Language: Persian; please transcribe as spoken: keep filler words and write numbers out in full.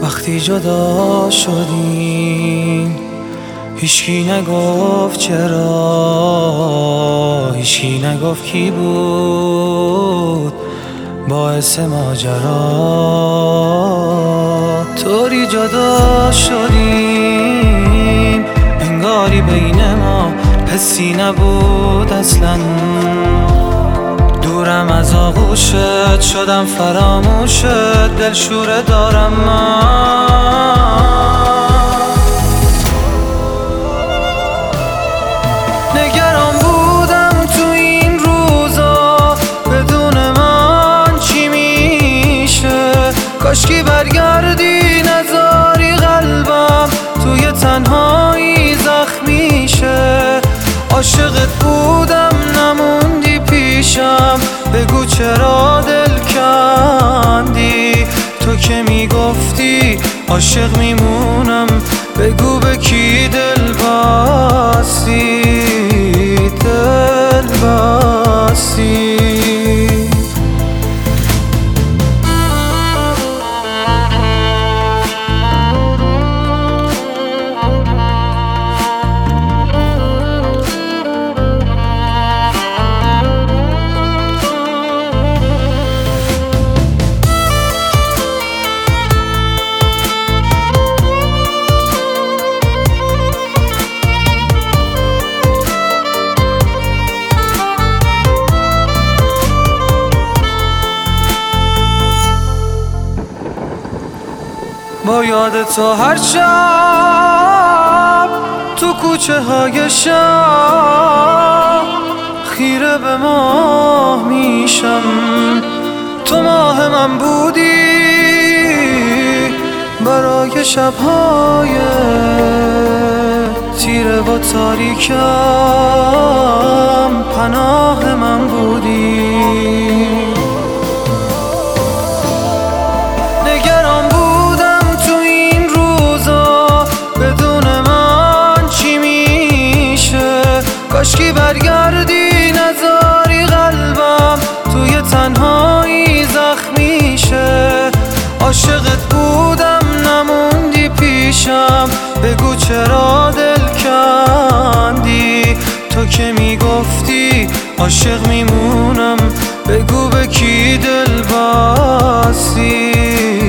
وقتی جدا شدیم هیچکی نگفت چرا، هیچکی نگفت کی بود باعث ماجرا. طوری جدا شدیم انگاری بین ما حسی نبود اصلا. دورم از آغوشت شدم فراموشت، دلشوره دارم من. نگران بودم تو این روزا بدون من چی میشه، کاشکی برگردی نذاری قلبم توی تنهایی زخمی شه. عاشقت بودم نموندی پیشم، بگو چرا دل کندی. تو که میگفتی عاشق میمونم، بگو به کی دل بستی، دل بستی. با یاد تو هر شب تو کوچه های شب خیره به ماه میشم. تو ماه من بودی برای شبهای تیره و تاریکم، پناه من بودی. کاشکی برگردی نذاری قلبم توی تنهایی زخمی شه. عاشقت بودم نموندی پیشم، بگو چرا دل کندی. تو که میگفتی عاشق میمونم، بگو به کی دل بستی.